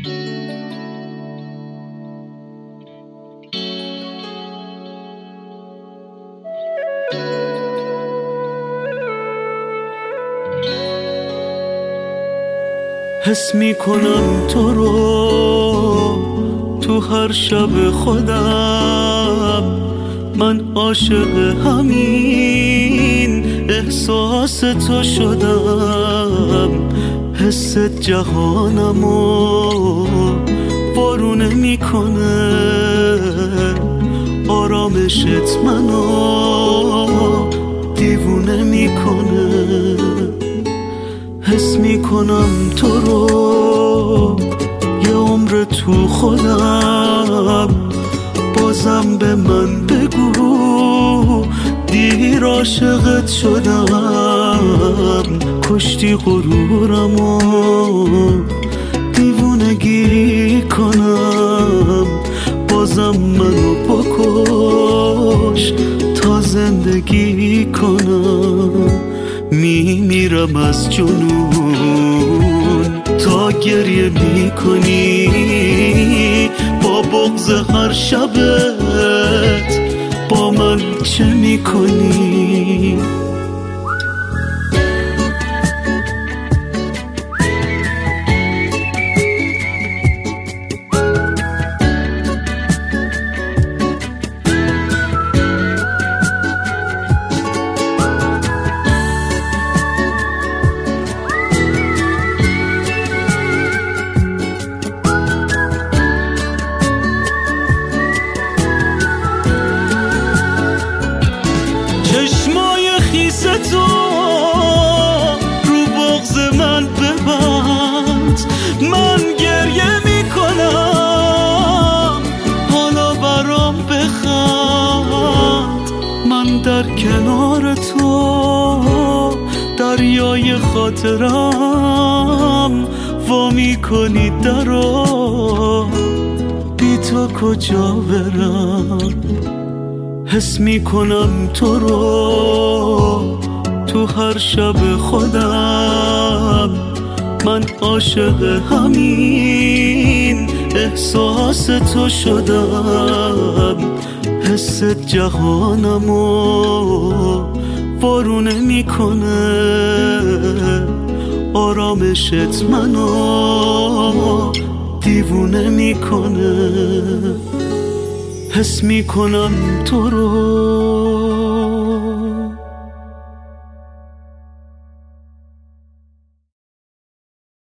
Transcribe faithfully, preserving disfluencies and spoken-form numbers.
حس میکنم تو رو تو هر شب خودم، من عاشق همین احساس تو شدم. حس جهانمو وارونه میکنه، آرامشت منو دیوونه میکنه. حس میکنم تو رو یه عمر تو خودم، بازم به من بگو دیر عاشقت شدم. کشتی غرورمو دیوونگی کنم، بازم منو بکش تا زندگی کنم. میمیرم از جنون تا گریه میکنی، با بغض هر شبت با من چه میکنی؟ چشمای خیس تو رو بغض من ببند، من گریه میکنم حالا برام بخند. من در کنار تو دریای خاطرم، وا میکنی درو بی تو کجا برم؟ حس میکنم تو رو تو هر شب خودم، من عاشق همین احساس تو شدم. حس جهانمو وارونه میکنه، آرامشت منو دیوونه میکنه. حس میکنم تو رو